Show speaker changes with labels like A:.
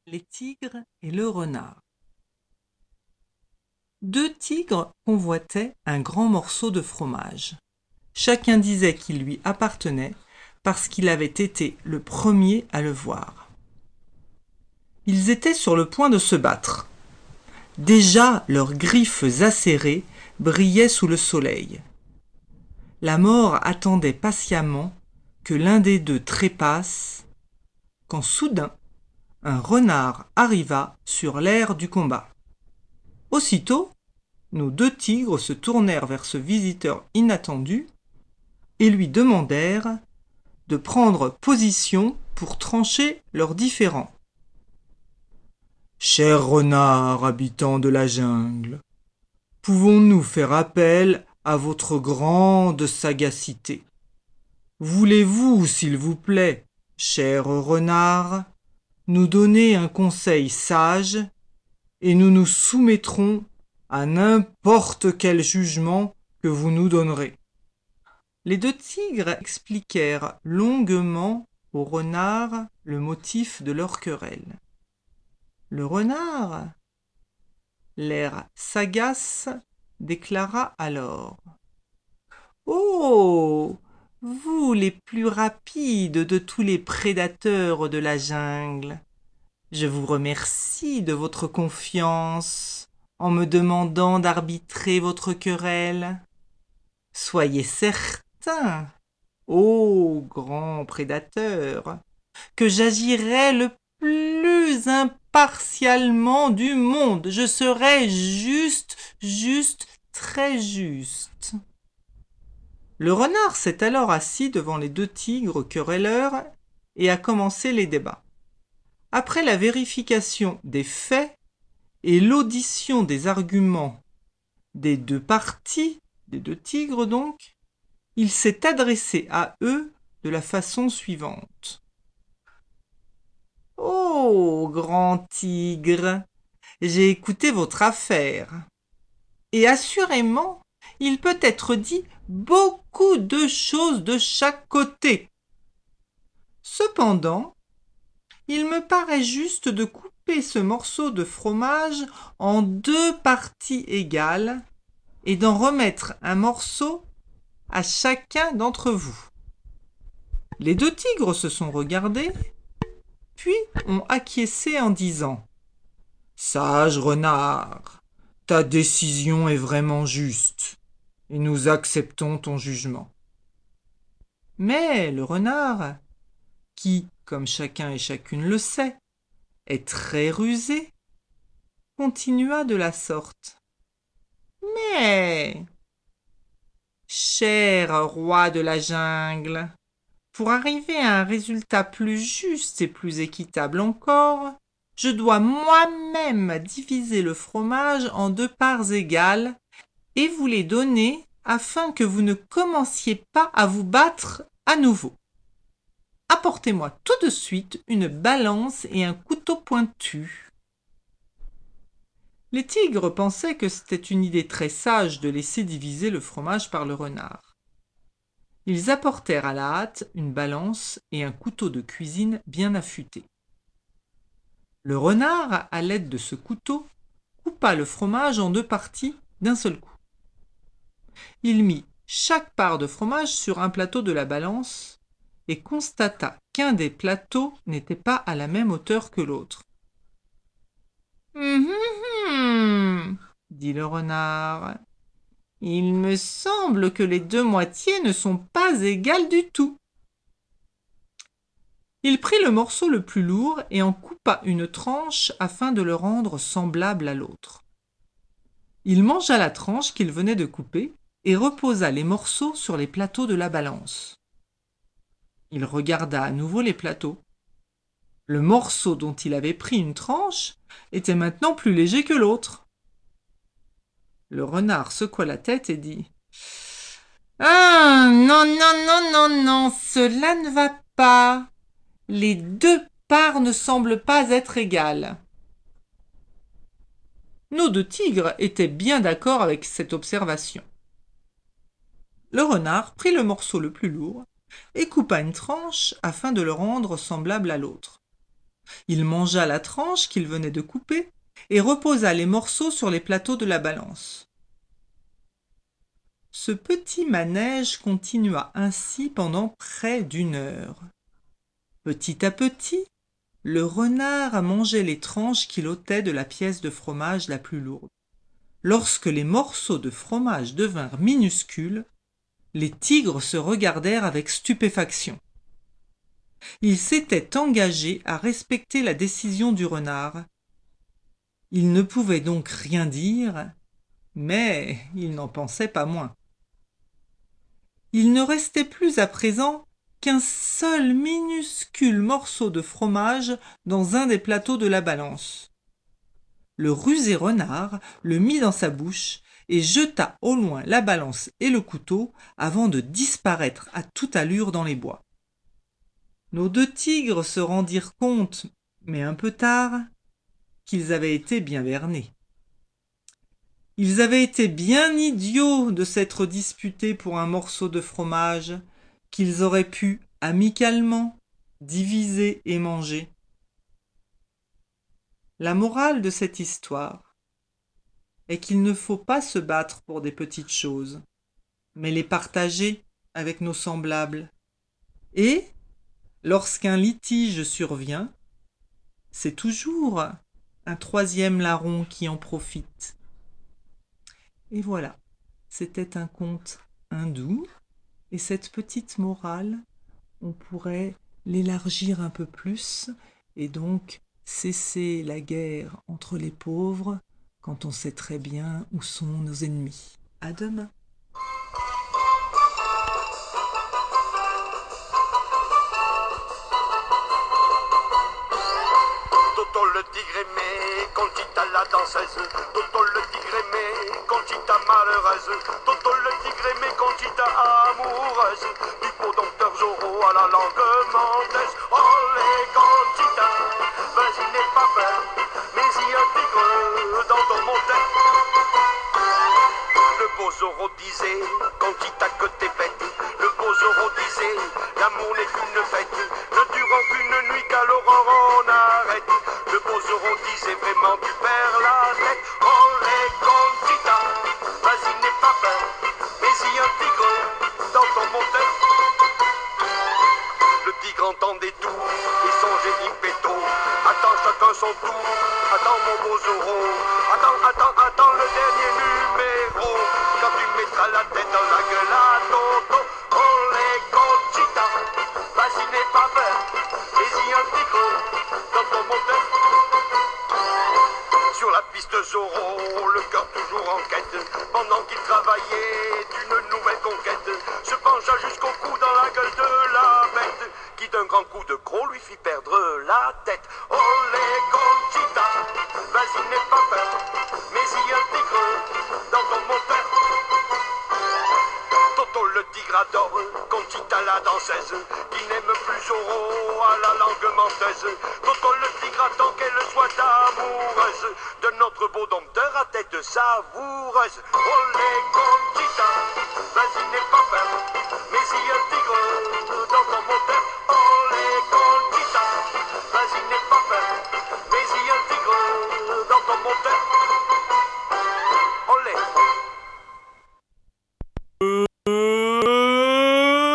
A: Les tigres et le renard. Deux tigres convoitaient un grand morceau de fromage. Chacun disait qu'il lui appartenait parce qu'il avait été le premier à le voir. Ils étaient sur le point de se battre. Déjà leurs griffes acérées brillaient sous le soleil. La mort attendait patiemment que l'un des deux trépasse, quand soudain un renard arriva sur l'aire du combat. Aussitôt, nos deux tigres se tournèrent vers ce visiteur inattendu et lui demandèrent de prendre position pour trancher leurs différends. Cher renard habitant de la jungle, pouvons-nous faire appel à votre grande sagacité? Voulez-vous, s'il vous plaît, cher renard, nous donner un conseil sage et nous nous soumettrons à n'importe quel jugement que vous nous donnerez. Les deux tigres expliquèrent longuement au renard le motif de leur querelle. Le renard, l'air sagace, déclara alors: Oh, vous les plus rapides de tous les prédateurs de la jungle, je vous remercie de votre confiance en me demandant d'arbitrer votre querelle. Soyez certain, ô grand prédateur, que j'agirai le plus impartialement du monde. Je serai juste, très juste. Le renard s'est alors assis devant les deux tigres querelleurs et a commencé les débats. Après la vérification des faits et l'audition des arguments des deux parties, des deux tigres donc, il s'est adressé à eux de la façon suivante. Oh, grand tigre, j'ai écouté votre affaire. Et assurément, il peut être dit beaucoup de choses de chaque côté. Cependant, il me paraît juste de couper ce morceau de fromage en deux parties égales et d'en remettre un morceau à chacun d'entre vous. Les deux tigres se sont regardés, puis ont acquiescé en disant: Sage renard, ta décision est vraiment juste, et nous acceptons ton jugement. Mais le renard, qui, comme chacun et chacune le sait, est très rusé, continua de la sorte. Mais, cher roi de la jungle, pour arriver à un résultat plus juste et plus équitable encore, je dois moi-même diviser le fromage en deux parts égales et vous les donner afin que vous ne commenciez pas à vous battre à nouveau. Apportez-moi tout de suite une balance et un couteau pointu. Les tigres pensaient que c'était une idée très sage de laisser diviser le fromage par le renard. Ils apportèrent à la hâte une balance et un couteau de cuisine bien affûté. Le renard, à l'aide de ce couteau, coupa le fromage en deux parties d'un seul coup. Il mit chaque part de fromage sur un plateau de la balance et constata qu'un des plateaux n'était pas à la même hauteur que l'autre. Dit le renard. Il me semble que les deux moitiés ne sont pas égales du tout. Il prit le morceau le plus lourd et en coupa une tranche afin de le rendre semblable à l'autre. Il mangea la tranche qu'il venait de couper et reposa les morceaux sur les plateaux de la balance. Il regarda à nouveau les plateaux. Le morceau dont il avait pris une tranche était maintenant plus léger que l'autre. Le renard secoua la tête et dit: Ah, non, non, non, non, non, cela ne va pas. Les deux parts ne semblent pas être égales. Nos deux tigres étaient bien d'accord avec cette observation. Le renard prit le morceau le plus lourd et coupa une tranche afin de le rendre semblable à l'autre. Il mangea la tranche qu'il venait de couper et reposa les morceaux sur les plateaux de la balance. Ce petit manège continua ainsi pendant près d'une heure. Petit à petit, le renard mangeait les tranches qu'il ôtait de la pièce de fromage la plus lourde. Lorsque les morceaux de fromage devinrent minuscules, les tigres se regardèrent avec stupéfaction. Ils s'étaient engagés à respecter la décision du renard. Ils ne pouvaient donc rien dire, mais ils n'en pensaient pas moins. Il ne restait plus à présent qu'un seul minuscule morceau de fromage dans un des plateaux de la balance. Le rusé renard le mit dans sa bouche et jeta au loin la balance et le couteau avant de disparaître à toute allure dans les bois. Nos deux tigres se rendirent compte, mais un peu tard, qu'ils avaient été bien bernés. Ils avaient été bien idiots de s'être disputés pour un morceau de fromage qu'ils auraient pu, amicalement, diviser et manger. La morale de cette histoire est qu'il ne faut pas se battre pour des petites choses, mais les partager avec nos semblables. Et, lorsqu'un litige survient, c'est toujours un troisième larron qui en profite. Et voilà, c'était un conte hindou, et cette petite morale, on pourrait l'élargir un peu plus, et donc cesser la guerre entre les pauvres quand on sait très bien où sont nos ennemis. À demain.
B: Toto le tigre aimé, Conchita la danseuse. Toto le tigre aimé, Conchita malheureuse. Toto le tigre aimé, Conchita amoureuse. Du beau docteur Zorro à la langue menteuse. Olé Conchita, vas-y n'aie pas peur, mais y a un tigre dans ton monteur. Le beau Zorro disait, Conchita que t'es bête. Le beau Zorro disait, l'amour n'est qu'une fête, ne durant qu'une nuit qu'à l'aurore on arrête. Le beau Zorro disait vraiment tu perds la tête. Olé Conchita, vas-y n'aie pas peur, mais y a un tigre dans ton moteur. Le tigre entendait tout et songeait impéto. Attends chacun son tour, attends mon beau Zorro. Attends le dernier numéro. Quand tu mettras la tête dans la gueule à Toto. Olé Conchita, vas-y n'aie pas peur, mais y a un tigre dans ton moteur. Sur la piste Zorro, le cœur toujours en quête, pendant qu'il travaillait d'une nouvelle conquête, se pencha jusqu'au cou dans la gueule de la bête, qui d'un grand coup de croc lui fit perdre la tête. Olé Conchita, vas-y n'aie pas peur, mais y a un tigre dans ton moteur. Toto le tigre adore Conchita la danseuse, qui n'aime plus Zorro à la langue menteuse. Toto le tigre attend qu'elle soit amoureuse de notre beau dompteur à tête savoureuse. Olé Conchita, vas-y n'aie pas peur,